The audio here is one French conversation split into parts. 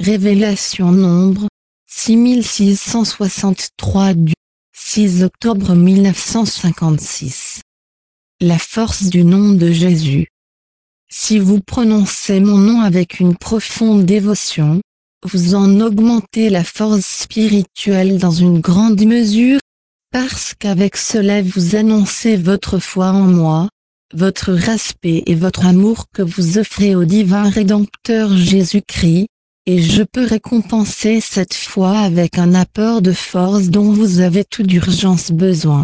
Révélation Nombre, 6663 du 6 octobre 1956. La force du nom de Jésus. Si vous prononcez mon nom avec une profonde dévotion, vous en augmentez la force spirituelle dans une grande mesure, parce qu'avec cela vous annoncez votre foi en moi, votre respect et votre amour que vous offrez au divin Rédempteur Jésus-Christ, et je peux récompenser cette foi avec un apport de force dont vous avez tout d'urgence besoin.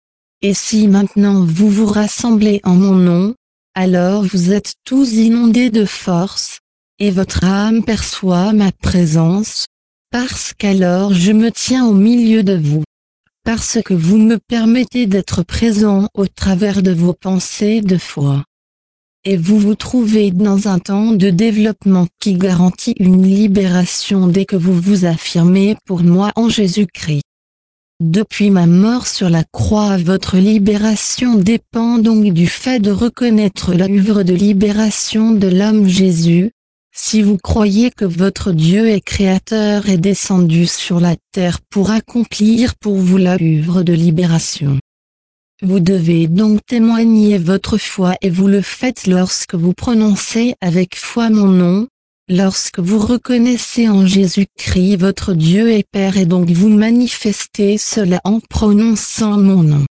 Et si maintenant vous vous rassemblez en mon nom, alors vous êtes tous inondés de force, et votre âme perçoit ma présence, parce qu'alors je me tiens au milieu de vous. Parce que vous me permettez d'être présent au travers de vos pensées de foi. Et vous vous trouvez dans un temps de développement qui garantit une libération dès que vous vous affirmez pour moi en Jésus-Christ. Depuis ma mort sur la croix, votre libération dépend donc du fait de reconnaître l'œuvre de libération de l'homme Jésus. Si vous croyez que votre Dieu et Créateur est descendu sur la terre pour accomplir pour vous l'œuvre de libération, vous devez donc témoigner votre foi et vous le faites lorsque vous prononcez avec foi mon nom, lorsque vous reconnaissez en Jésus-Christ votre Dieu et Père et donc vous manifestez cela en prononçant mon nom.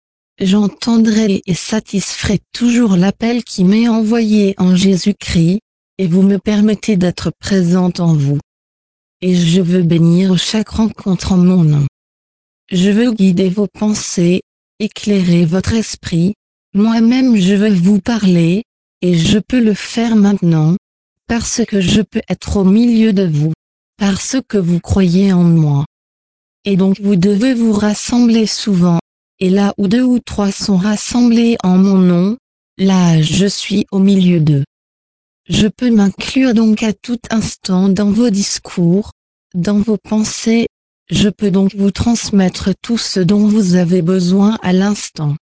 J'entendrai et satisferai toujours l'appel qui m'est envoyé en Jésus-Christ, et vous me permettez d'être présente en vous. Et je veux bénir chaque rencontre en mon nom. Je veux guider vos pensées, éclairer votre esprit, moi-même je veux vous parler, et je peux le faire maintenant, parce que je peux être au milieu de vous, parce que vous croyez en moi. Et donc vous devez vous rassembler souvent, et là où 2 ou 3 sont rassemblés en mon nom, là je suis au milieu d'eux. Je peux m'inclure donc à tout instant dans vos discours, dans vos pensées, je peux donc vous transmettre tout ce dont vous avez besoin à l'instant.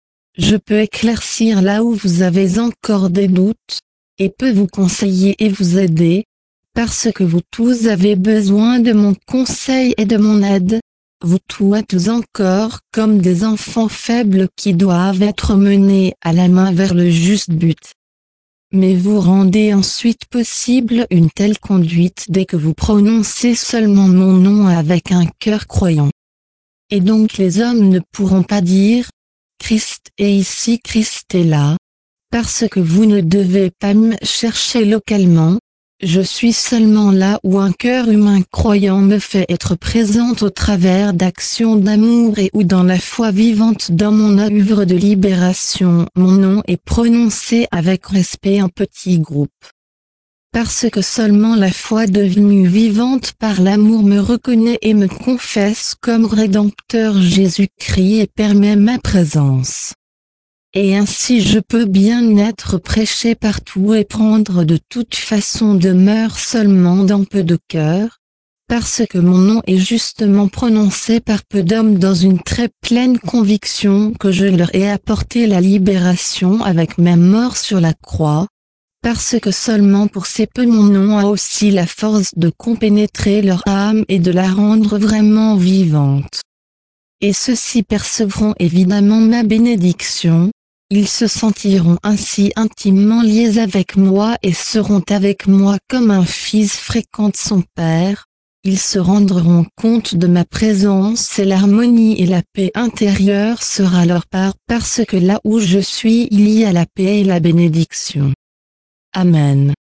Je peux éclaircir là où vous avez encore des doutes, et peux vous conseiller et vous aider, parce que vous tous avez besoin de mon conseil et de mon aide, vous tous encore comme des enfants faibles qui doivent être menés à la main vers le juste but. Mais vous rendez ensuite possible une telle conduite dès que vous prononcez seulement mon nom avec un cœur croyant. Et donc les hommes ne pourront pas dire « Christ est ici, Christ est là », parce que vous ne devez pas me chercher localement, je suis seulement là où un cœur humain croyant me fait être présente au travers d'actions d'amour et où dans la foi vivante dans mon œuvre de libération mon nom est prononcé avec respect en petit groupe. Parce que seulement la foi devenue vivante par l'amour me reconnaît et me confesse comme Rédempteur Jésus-Christ et permet ma présence. Et ainsi je peux bien être prêché partout et prendre de toute façon demeure seulement dans peu de cœurs, parce que mon nom est justement prononcé par peu d'hommes dans une très pleine conviction que je leur ai apporté la libération avec ma mort sur la croix, parce que seulement pour ces peu mon nom a aussi la force de compénétrer leur âme et de la rendre vraiment vivante. Et ceux-ci percevront évidemment ma bénédiction. Ils se sentiront ainsi intimement liés avec moi et seront avec moi comme un fils fréquente son père. Ils se rendront compte de ma présence et l'harmonie et la paix intérieure sera leur part parce que là où je suis il y a la paix et la bénédiction. Amen.